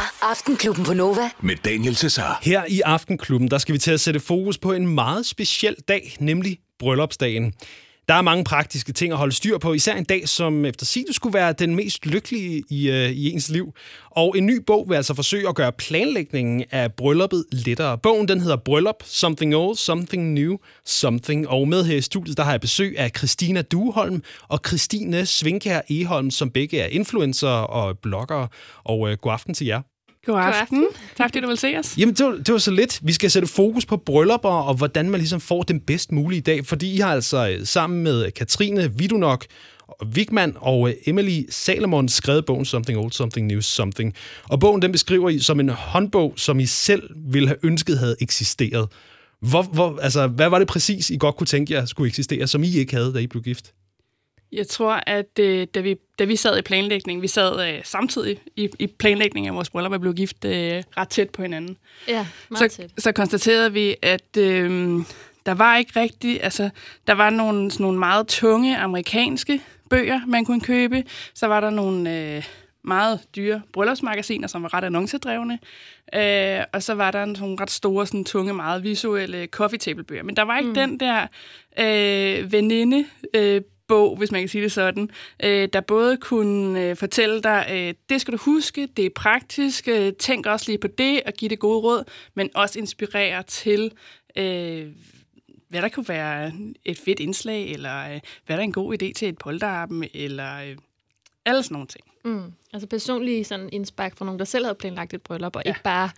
er Aftenklubben på Nova med Daniel Cesar. Her i Aftenklubben, der skal vi til at sætte fokus på en meget speciel dag, nemlig bryllupsdagen. Der er mange praktiske ting at holde styr på, især en dag, som efter sigende skulle være den mest lykkelige i ens liv. Og en ny bog vil altså forsøge at gøre planlægningen af brylluppet lettere. Bogen, den hedder Bryllup, Something Old, Something New, Something. Og med her i studiet, der har jeg besøg af Christina Dueholm og Christine Svinkjær Egholm, som begge er influencer og bloggere. Og god aften til jer. God aften. Tak fordi du vil se os. Jamen, det var så lidt. Vi skal sætte fokus på bryllupper og hvordan man ligesom får den bedst mulige dag. Fordi I har altså sammen med Katrine Vidunok, Wigman og Emily Salomon skrevet bogen Something Old, Something New, Something. Og bogen den beskriver I som en håndbog, som I selv ville have ønsket havde eksisteret. Hvad var det præcis, I godt kunne tænke jer skulle eksistere, som I ikke havde, da I blev gift? Jeg tror, at da vi sad i planlægning, vi sad samtidig i planlægningen af vores bryllup og blev gift ret tæt på hinanden. Ja, meget tæt. Så konstaterede vi, at der var ikke rigtig, altså der var nogle meget tunge amerikanske bøger, man kunne købe. Så var der nogle meget dyre bryllupsmagasiner, som var ret annoncedrevne. Og så var der nogle ret store, sådan, tunge, meget visuelle coffee table bøger. Men der var ikke den der veninde bog, hvis man kan sige det sådan, der både kunne fortælle dig, det skal du huske, det er praktisk, tænk også lige på det og give det gode råd, men også inspirere til, hvad der kunne være et fedt indslag, eller hvad der er en god idé til et polterappen, eller alle sådan nogle ting. Altså personligt sådan indspark fra nogen, der selv havde planlagt et bryllup, og ikke bare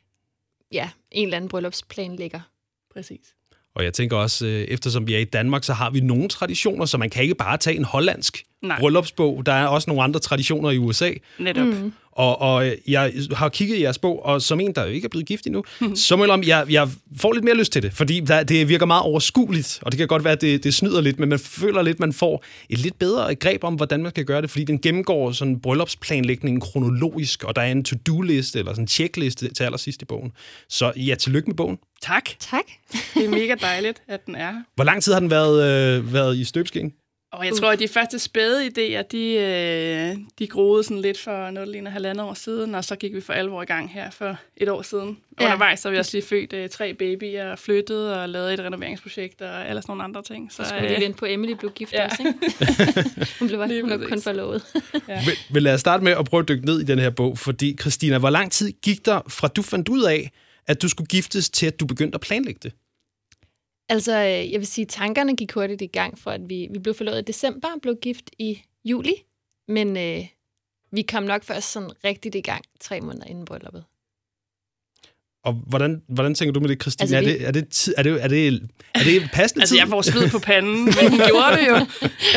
en eller anden bryllupsplanlægger. Præcis. Og jeg tænker også, eftersom vi er i Danmark, så har vi nogle traditioner, så man kan ikke bare tage en hollandsk bryllupsbog. Der er også nogle andre traditioner i USA. Netop. Og jeg har kigget i jeres bog, og som en, der jo ikke er blevet gift endnu, så må jeg får lidt mere lyst til det, fordi det virker meget overskueligt, og det kan godt være, at det snyder lidt, men man føler lidt, man får et lidt bedre greb om, hvordan man skal gøre det, fordi den gennemgår sådan bryllupsplanlægningen kronologisk, og der er en to-do-liste, eller sådan en checkliste til allersidst i bogen. Så ja, tillykke med bogen. Tak. Tak. Det er mega dejligt, at den er. Hvor lang tid har den været i støbeskeen? Og jeg tror, at de første spæde idéer, de groede sådan lidt for noget, der ligner 1,5 år siden, og så gik vi for alvor i gang her for 1 år siden. Ja. Undervejs har vi også lige født 3 babyer, flyttet og lavet et renoveringsprojekt og alle sådan nogle andre ting. Så skulle lige vente på, Emily blev gift også, ikke? Hun blev kun forlovet. Ja. Men lad os starte med at prøve at dykke ned i den her bog, fordi Christina, hvor lang tid gik der fra du fandt ud af, at du skulle giftes, til at du begyndte at planlægge det? Altså, jeg vil sige, tankerne gik hurtigt i gang, for at vi blev forlovet i december og blev gift i juli. Men vi kom nok først sådan rigtigt i gang 3 måneder inden brylluppet. Og hvordan tænker du med det, Christine? Altså, er det passende tid? Altså, jeg får sved på panden, men hun gjorde det jo.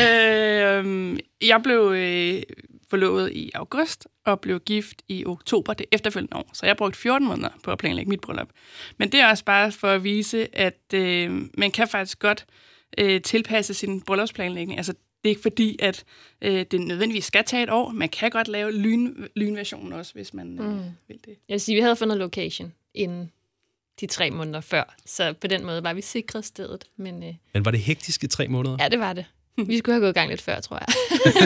Jeg blev forlovet i august og blev gift i oktober det efterfølgende år. Så jeg brugte 14 måneder på at planlægge mit bryllup. Men det er også bare for at vise, at man kan faktisk godt tilpasse sin bryllupsplanlægning. Altså, det er ikke fordi, at det nødvendigvis skal tage 1 år. Man kan godt lave lynversionen også, hvis man vil det. Jeg vil sige, vi havde fundet location inden de 3 måneder før. Så på den måde var vi sikret stedet. Men var det hektiske 3 måneder? Ja, det var det. Vi skulle have gået i gang lidt før, tror jeg.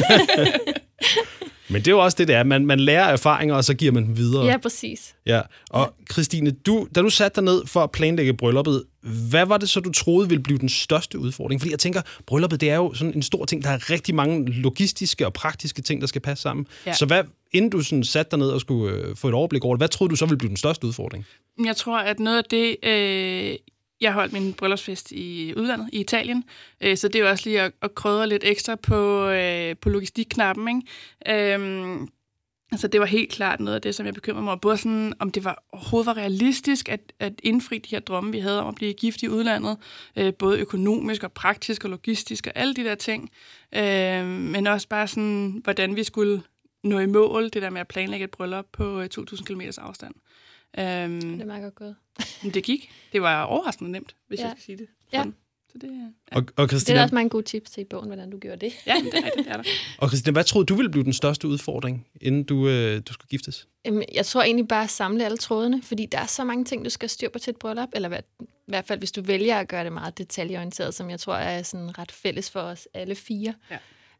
Men det er jo også det, der. Man lærer erfaringer, og så giver man dem videre. Ja, præcis. Ja. Og Christine, da du satte dig ned for at planlægge brylluppet, hvad var det så, du troede ville blive den største udfordring? Fordi jeg tænker, brylluppet, det er jo sådan en stor ting. Der er rigtig mange logistiske og praktiske ting, der skal passe sammen. Ja. Så inden du sådan satte dig ned og skulle få et overblik over det, hvad troede du så ville blive den største udfordring? Jeg tror, at noget af det... Jeg holdt min bryllupsfest i udlandet, i Italien, så det er jo også lige at krydre lidt ekstra på logistikknappen, ikke? Altså det var helt klart noget af det, som jeg bekymrede mig over. Både sådan, om det overhovedet var realistisk at indfri de her drømme, vi havde om at blive gift i udlandet, både økonomisk og praktisk og logistisk og alle de der ting, men også bare sådan, hvordan vi skulle nå i mål, det der med at planlægge et bryllup på 2.000 km afstand. Det er meget godt gået. Det gik. Det var overraskende nemt, hvis jeg skal sige det. Ja. Så det, og Christina, det er også mange gode tips til i bogen, hvordan du gjorde det. Ja, det er rigtigt, det er der. Og Christina, hvad troede du ville blive den største udfordring, inden du skulle giftes? Jeg tror egentlig bare at samle alle trådene, fordi der er så mange ting, du skal styre på til et bryllup, eller i hvert fald, hvis du vælger at gøre det meget detaljeorienteret, som jeg tror er sådan ret fælles for os alle 4.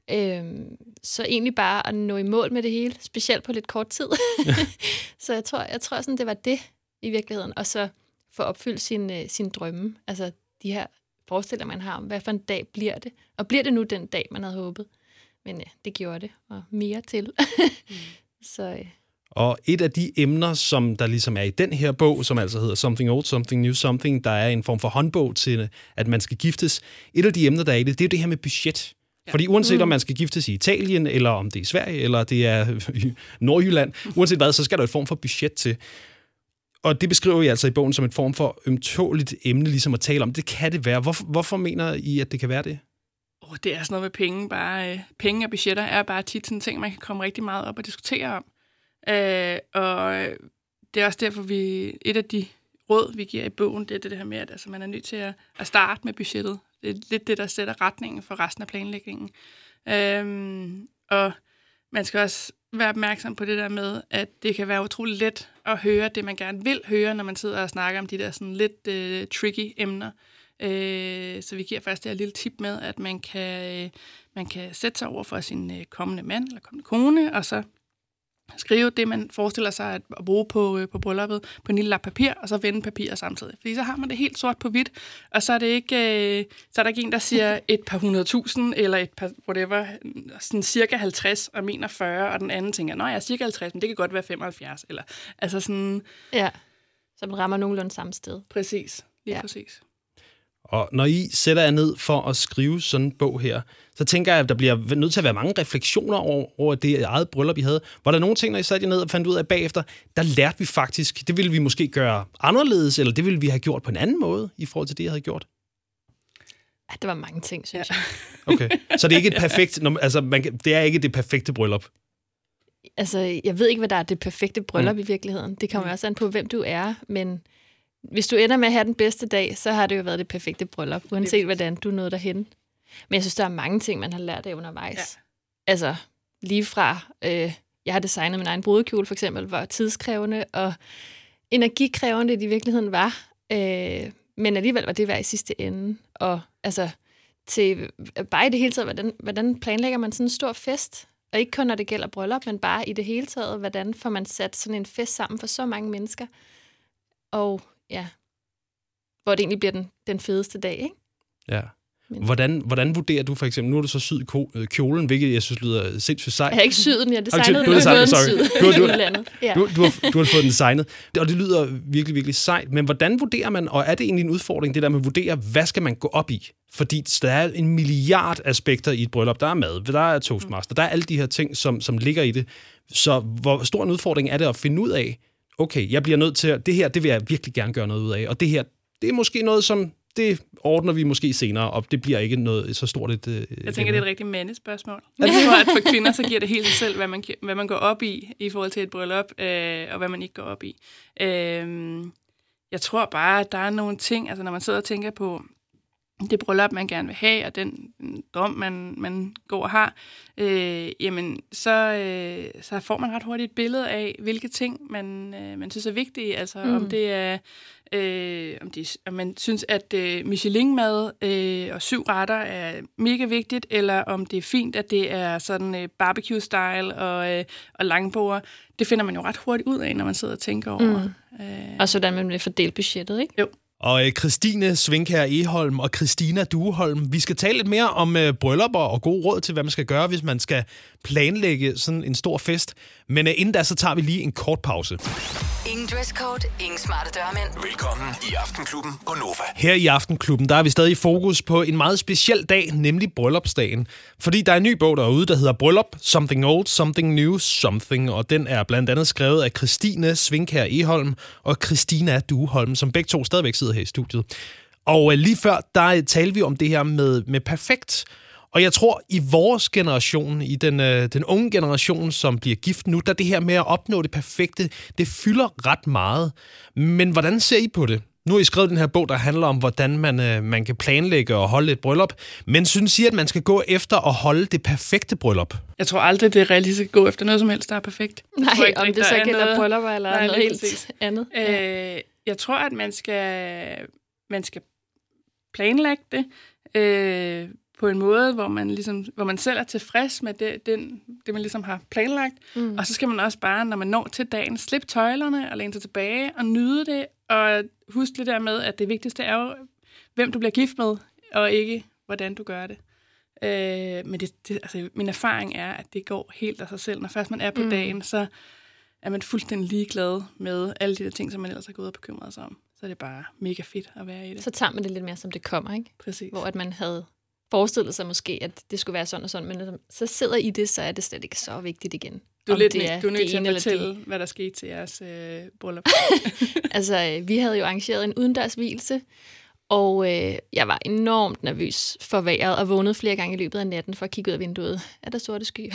Så egentlig bare at nå i mål med det hele, specielt på lidt kort tid. Så jeg tror sådan, det var det i virkeligheden. Og så få opfyldt sin drømme. Altså de her forestillinger, man har om, hvad for en dag bliver det. Og bliver det nu den dag, man havde håbet? Men det gjorde det, og mere til. Så... Og et af de emner, som der ligesom er i den her bog, som altså hedder Something Old, Something New, Something, der er en form for håndbog til, at man skal giftes. Et af de emner, der er i det er jo det her med budget. Ja. Fordi uanset om man skal giftes i Italien, eller om det er i Sverige, eller det er i Nordjylland, uanset hvad, så skal der et form for budget til. Og det beskriver I altså i bogen som en form for ømtåligt emne, ligesom at tale om. Det kan det være. Hvorfor mener I, at det kan være det? Det er sådan noget med penge. Penge og budgetter er bare tit sådan en ting, man kan komme rigtig meget op og diskutere om. Og det er også derfor, et af de råd, vi giver i bogen, det er det her med, at man er nødt til at starte med budgettet. Det er lidt det, der sætter retningen for resten af planlægningen. Og man skal også være opmærksom på det der med, at det kan være utroligt let at høre det, man gerne vil høre, når man sidder og snakker om de der sådan lidt tricky emner. Så vi giver faktisk det her lille tip med, at man kan sætte sig over for sin kommende mand eller kommende kone, og så skrive det, man forestiller sig at bruge på brylluppet på en lille lap papir, og så vende papiret samtidig. Fordi så har man det helt sort på hvidt, og så er der ikke en, der siger et par 100.000, eller et par, whatever, sådan cirka 50, og mener 40, og den anden tænker, nej, jeg er cirka 50, men det kan godt være 75, eller altså sådan... Ja, så man rammer nogenlunde samme sted. Præcis, præcis. Og når I sætter jer ned for at skrive sådan en bog her, så tænker jeg, at der bliver nødt til at være mange refleksioner over det eget bryllup, I havde. Var der nogle ting, når I satte jer ned og fandt ud af bagefter, der lærte vi faktisk, det ville vi måske gøre anderledes, eller det ville vi have gjort på en anden måde, i forhold til det, jeg havde gjort? Ja, der var mange ting, synes jeg. Okay, så det er ikke et perfekt, det er ikke det perfekte bryllup? Altså, jeg ved ikke, hvad der er det perfekte bryllup i virkeligheden. Det kommer også an på, hvem du er, men... Hvis du ender med at have den bedste dag, så har det jo været det perfekte bryllup, uanset hvordan du nåede derhen. Men jeg synes, der er mange ting, man har lært af undervejs. Ja. Altså, lige fra, jeg har designet min egen brudekjole, for eksempel, hvor tidskrævende og energikrævende det i virkeligheden var. Men alligevel var det værd i sidste ende. Og altså, til bare i det hele taget, hvordan planlægger man sådan en stor fest? Og ikke kun, når det gælder bryllup, men bare i det hele taget, hvordan får man sat sådan en fest sammen for så mange mennesker? Og ja, hvor det egentlig bliver den fedeste dag, ikke? Ja. Hvordan vurderer du for eksempel, nu har du så syet kjolen, hvilket jeg synes lyder sindssygt sejt. Jeg har ikke syet den, jeg designede den. Du har fået den designet, og det lyder virkelig, virkelig sejt. Men hvordan vurderer man, og er det egentlig en udfordring, det der med at vurdere, hvad skal man gå op i? Fordi der er en milliard aspekter i et bryllup. Der er mad, der er toastmaster, der er alle de her ting, som ligger i det. Så hvor stor en udfordring er det at finde ud af, okay, jeg bliver nødt til, det her, det vil jeg virkelig gerne gøre noget ud af, og det her, det er måske noget, som det ordner vi måske senere, og det bliver ikke noget så stort et... Jeg tænker, det er et rigtig mandespørgsmål. Jeg tror, at for kvinder, så giver det helt sig selv, hvad man går op i forhold til et bryllup, og hvad man ikke går op i. Jeg tror bare, at der er nogle ting, altså når man sidder og tænker på det bryllup, man gerne vil have, og den drøm, man går og har, jamen, så får man ret hurtigt et billede af, hvilke ting, man synes er vigtige. Altså, om det er... om man synes, at Michelin-mad og 7 retter er mega vigtigt, eller om det er fint, at det er sådan barbecue-style og langbord. Det finder man jo ret hurtigt ud af, når man sidder og tænker over. Og sådan man vil fordele budgettet, ikke? Jo. Og Christine Svinkær Egholm og Christina Dueholm, vi skal tale lidt mere om bryllupper og gode råd til, hvad man skal gøre, hvis man skal planlægge sådan en stor fest. Men inden da, så tager vi lige en kort pause. Ingen dresscode, ingen smarte dørmænd. Velkommen i Aftenklubben på Nova. Her i Aftenklubben, der er vi stadig i fokus på en meget speciel dag, nemlig bryllupsdagen. Fordi der er en ny bog derude, der hedder Bryllup, Something Old, Something New, Something. Og den er blandt andet skrevet af Christine Svinkær Egholm og Christina Dueholm, som begge to stadigvæk sidder her i studiet. Og lige før, der talte vi om det her med perfekt. Og jeg tror, i vores generation, i den unge generation, som bliver gift nu, der det her med at opnå det perfekte, det fylder ret meget. Men hvordan ser I på det? Nu har I skrevet den her bog, der handler om, hvordan man kan planlægge og holde et bryllup. Men synes I, at man skal gå efter at holde det perfekte bryllup? Jeg tror aldrig, det er realistisk at gå efter noget som helst, der er perfekt. Nej, om det så gælder bryllupper eller noget helt andet. Jeg tror, at man skal planlægge det på en måde, hvor man selv er tilfreds med det man ligesom har planlagt. Og så skal man også bare, når man når til dagen, slippe tøjlerne og læne sig tilbage og nyde det, og huske det der med, at det vigtigste er jo, hvem du bliver gift med, og ikke, hvordan du gør det. Men altså, min erfaring er, at det går helt af sig selv. Når først man er på dagen, så er man fuldstændig ligeglad med alle de der ting, som man ellers har gået og bekymret sig om. Så er det bare mega fedt at være i det. Så tager man det lidt mere, som det kommer, ikke? Præcis. Hvor at man havde forestillet sig måske, at det skulle være sådan og sådan, men så sidder I det, så er det slet ikke så vigtigt igen. Du er nødt til at fortælle, hvad der skete til jeres bryllup. Altså, vi havde jo arrangeret en udendørsvielse, og jeg var enormt nervøs for vejret, og vågnede flere gange i løbet af natten for at kigge ud af vinduet. Er der sorte skyer?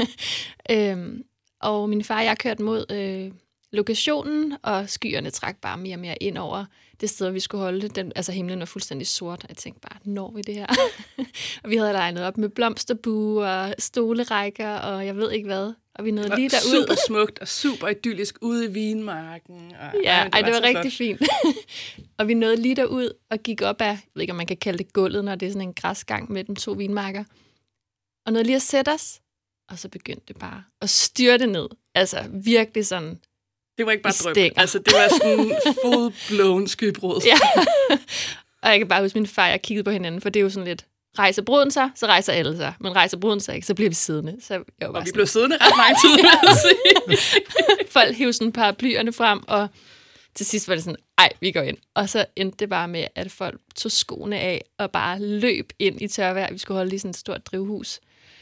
Og min far og jeg kørte mod lokationen, og skyerne trak bare mere og mere ind over det sted, vi skulle holde det. Altså himlen var fuldstændig sort, og jeg tænkte bare, når vi det her? Og vi havde legnet op med blomsterbue og stolerækker, og jeg ved ikke hvad. Og vi nåede lige derud. Super smukt og super idyllisk ude i vinmarken. Og, det var rigtig fint. Og vi nåede lige derud og gik op af, jeg ved ikke, om man kan kalde det gulvet, når det er sådan en græsgang mellem 2 vinmarker. Og nåede lige at sætte os, og så begyndte det bare at styrte ned. Altså virkelig sådan. Det var ikke bare drøb. Altså, det var sådan full-blown skybrud. Ja. Og jeg kan bare huske, min far og jeg kiggede på hinanden, for det er jo sådan lidt, rejser bruden sig, så rejser alle sig. Men rejser bruden sig ikke, så bliver vi siddende. Så jeg var bare vi blev siddende ret mange tid, vil jeg sige. Folk hævde sådan paraplyerne frem, og til sidst var det sådan, ej, vi går ind. Og så endte det bare med, at folk tog skoene af, og bare løb ind i tørvejr. Vi skulle holde i sådan et stort drivhus.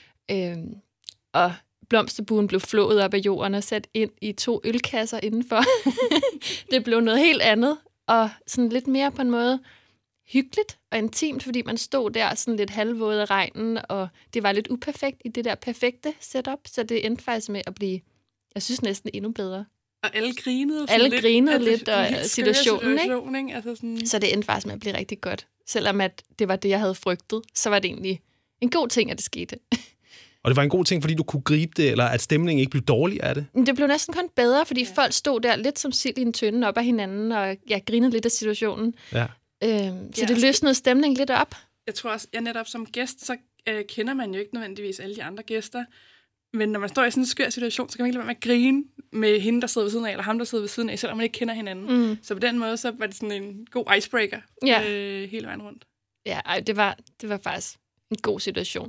Og blomsterbuen blev flået op af jorden og sat ind i 2 ølkasser indenfor. Det blev noget helt andet, og sådan lidt mere på en måde hyggeligt og intimt, fordi man stod der sådan lidt halvvåd af regnen, og det var lidt uperfekt i det der perfekte setup, så det endte faktisk med at blive, jeg synes næsten endnu bedre. Og alle grinede. Alle grinede lidt, og situationen, ikke? Altså sådan. Så det endte faktisk med at blive rigtig godt. Selvom at det var det, jeg havde frygtet, så var det egentlig en god ting, at det skete. Og det var en god ting, fordi du kunne gribe det, eller at stemningen ikke blev dårlig af det? Det blev næsten kun bedre, fordi folk stod der lidt som sild i en tønde op af hinanden, og jeg grinede lidt af situationen. Ja. Så det løsnede stemningen lidt op. Jeg tror også, netop som gæst, så kender man jo ikke nødvendigvis alle de andre gæster. Men når man står i sådan en skør situation, så kan man ikke lade være med at grine med hende, der sidder ved siden af, eller ham, der sidder ved siden af, selvom man ikke kender hinanden. Så på den måde, så var det sådan en god icebreaker hele vejen rundt. Ja, det var faktisk en god situation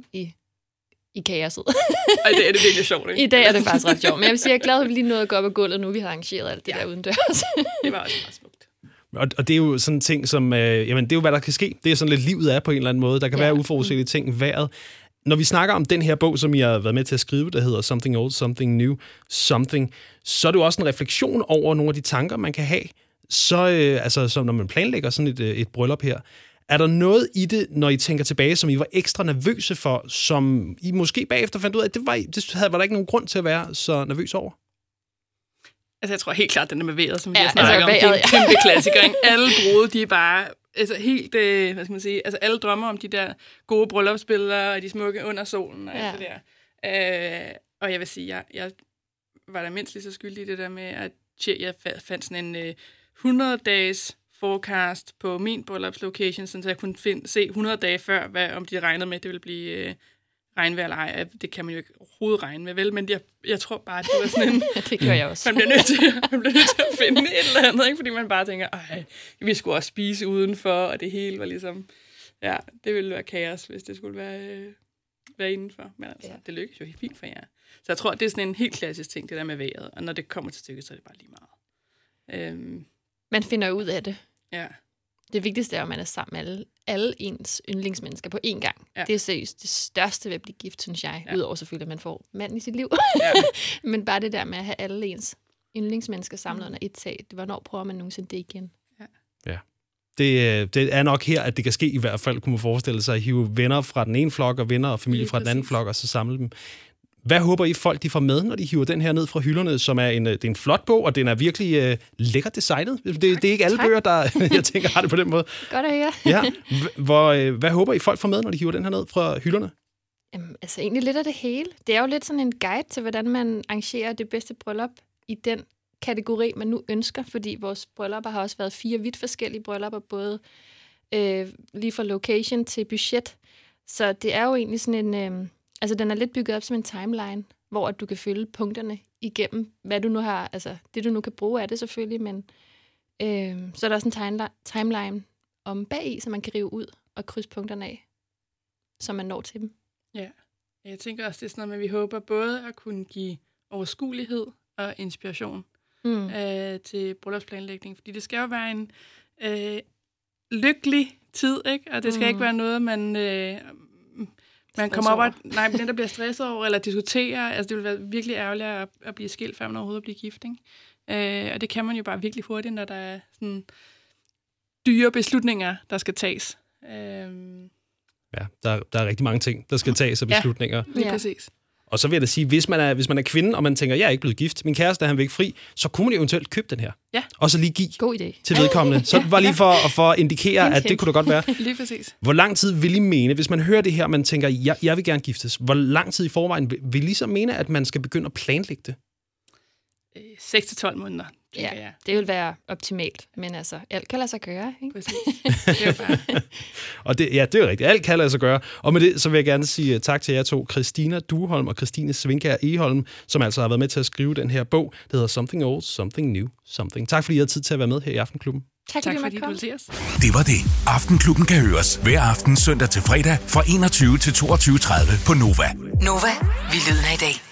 i kaoset. Og i dag er det virkelig sjovt, ikke? I dag er det faktisk ret sjovt. Men jeg vil sige, jeg er glad, at vi lige nåede at gå op ad gulvet, nu vi har arrangeret alt det der udendørs. Det var også meget smukt. Og det er jo sådan en ting, som, jamen det er jo, hvad der kan ske. Det er sådan lidt livet er på en eller anden måde. Der kan være uforudsete ting, vejret. Når vi snakker om den her bog, som jeg har været med til at skrive, der hedder Something Old, Something New, Something, så er det jo også en refleksion over nogle af de tanker, man kan have. Så, altså, når man planlægger sådan et bryllup her, er der noget i det, når I tænker tilbage, som I var ekstra nervøse for, som I måske bagefter fandt ud af, at var der ikke nogen grund til at være så nervøs over? Altså, jeg tror helt klart, den der med vejret, som vi har snakket om, det er en kæmpe klassiker. Ikke? Alle brude, de er bare altså, helt, hvad skal man sige, altså alle drømmer om de der gode bryllupsbilleder, og de smukke under solen, og alt det der. Og jeg vil sige, jeg var da mindst lige så skyldig i det der med, at jeg fandt sådan en 100-dages forecast på min bryllupslocation, så jeg kunne se 100 dage før, om de regnede med, at det ville blive regnvejr eller ej. Det kan man jo ikke overhovedet regne med, vel? Men jeg tror bare, at det var sådan en... det gør jeg også. Man bliver nødt til at finde et eller andet, ikke? Fordi man bare tænker, vi skulle også spise udenfor, og det hele var ligesom... Ja, det ville være kaos, hvis det skulle være indenfor. Men altså, det lykkedes jo helt fint for jer. Så jeg tror, det er sådan en helt klassisk ting, det der med vejret. Og når det kommer til stykket, så er det bare lige meget. Man finder ud af det. Ja. Det vigtigste er, at man er sammen med alle ens yndlingsmennesker på én gang. Ja. Det er seriøst det største ved at blive gift, synes jeg. Ja. Udover selvfølgelig, at man får mand i sit liv. Ja. Men bare det der med at have alle ens yndlingsmennesker samlet under et tag. Hvornår prøver man nogensinde det igen? Ja. Det er nok her, at det kan ske i hvert fald, kunne man forestille sig, at hive venner fra den ene flok og venner og familie fra den anden flok, og så samle dem. Hvad håber I folk, de får med, når de hiver den her ned fra hylderne, som er det er en flot bog, og den er virkelig lækkert designet? Det er ikke alle bøger, der jeg tænker har det på den måde. Godt at høre. Ja. Hvad håber I folk får med, når de hiver den her ned fra hylderne? Altså egentlig lidt af det hele. Det er jo lidt sådan en guide til, hvordan man arrangerer det bedste bryllup i den kategori, man nu ønsker, fordi vores bryllupper har også været 4 vidt forskellige bryllupper, både lige fra location til budget. Så det er jo egentlig sådan en... altså, den er lidt bygget op som en timeline, hvor du kan følge punkterne igennem, hvad du nu har... Altså, det du nu kan bruge af det selvfølgelig, men så er der også en timeline om bagi, så man kan rive ud og krydse punkterne af, så man når til dem. Ja, jeg tænker også, det er sådan noget, at vi håber både at kunne give overskuelighed og inspiration til bryllupsplanlægning, fordi det skal jo være en lykkelig tid, ikke? Og det skal ikke være noget, man kommer op og... Nej, men den, der bliver stresset over, eller diskuterer, altså det vil være virkelig ærgerligt at blive skilt, før man overhovedet bliver gift, ikke? Og det kan man jo bare virkelig hurtigt, når der er sådan dyre beslutninger, der skal tages. Ja, der er rigtig mange ting, der skal tages af beslutninger. Ja, lige præcis. Og så vil jeg da sige, hvis man er kvinde, og man tænker, jeg er ikke blevet gift, min kæreste han vil ikke fri, så kunne man jo eventuelt købe den her. Ja. Og så lige give God idé. til vedkommende. Så var lige for at indikere, at det kunne da godt være. Lige præcis. Hvor lang tid vil I mene, hvis man hører det her, man tænker, jeg vil gerne giftes, hvor lang tid i forvejen vil I så mene, at man skal begynde at planlægge det? 6-12 måneder, tænker jeg. Det vil være optimalt, men altså, alt kan lade sig gøre, ikke? Præcis. Det er bare... Og det er jo rigtigt. Alt kan lade sig gøre. Og med det, så vil jeg gerne sige tak til jer to, Christina Dueholm og Christine Svinkær Egholm, som altså har været med til at skrive den her bog, der hedder Something Old, Something New, Something. Tak fordi I havde tid til at være med her i Aftenklubben. Tak fordi du ville os. Det var det. Aftenklubben kan høres hver aften søndag til fredag fra 21 til 22.30 på Nova. Nova, vi lyder i dag.